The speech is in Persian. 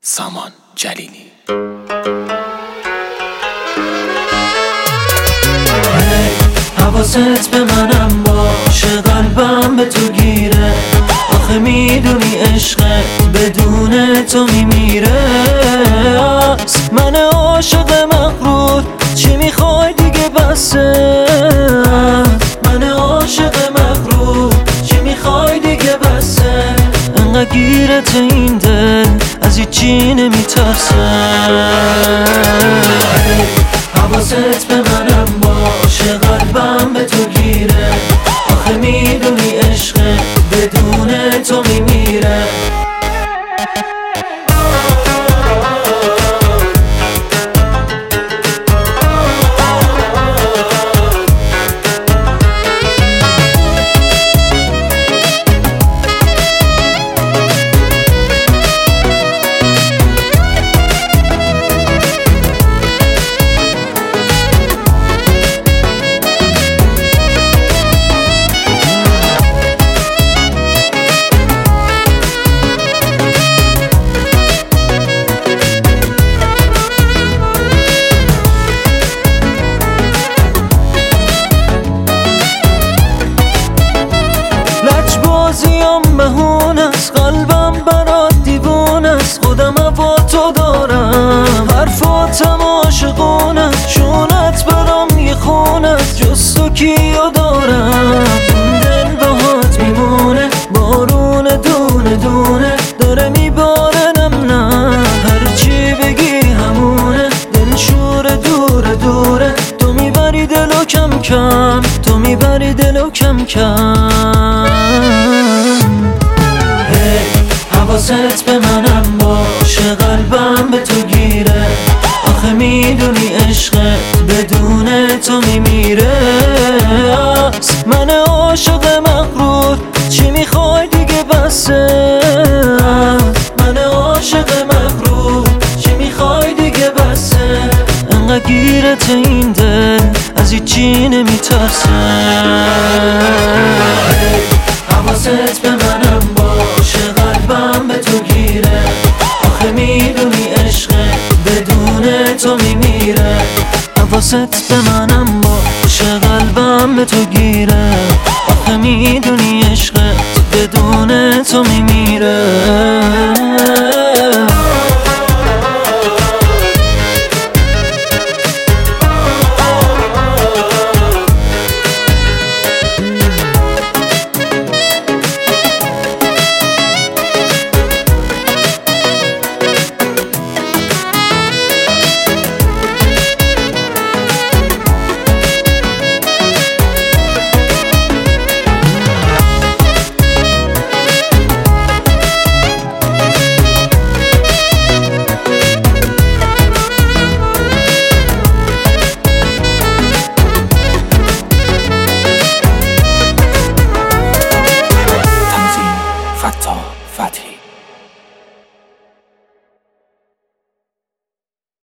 سامان جلیلی. حواست به منم باشه، قلبم به تو گیره. آخه میدونی عشقت بدون تو میمیره. من عاشق مغرور، چی میخوای دیگه بسه. من عاشق مغرور، چی میخوای دیگه بسه. انقدر گیرت این دل از هیچی نمیترسه. حواست به منم باشه، قلبم به تو گیره. آخه میدونی عشقت بدون تو میمیره. بازیم مهون است، قلبم برات دیوون است. خودم با تو دارم، حرفاتم عاشقون است. شونت برام یه خون است، جز تو کیو دارم. این دل باهات میمونه، بارون دونه دونه داره میباره. نه هرچی بگی همونه، دل شور دوره دوره. تو میبری دلو کم کم، تو میبری دلو کم کم. حواست به منم باشه، قلبم به تو گیره. آخه میدونی عشقت بدون تو میمیره. من عاشق مغرور، چی میخوای دیگه بسه. من عاشق مغرور، چی میخوای دیگه بسه. انقدر گیرت این دل از هیچی نمیترسه. حواست به منم باشه، قلبم به تو گیره. آخه میدونی عشقت بدون تو میمیره. حواست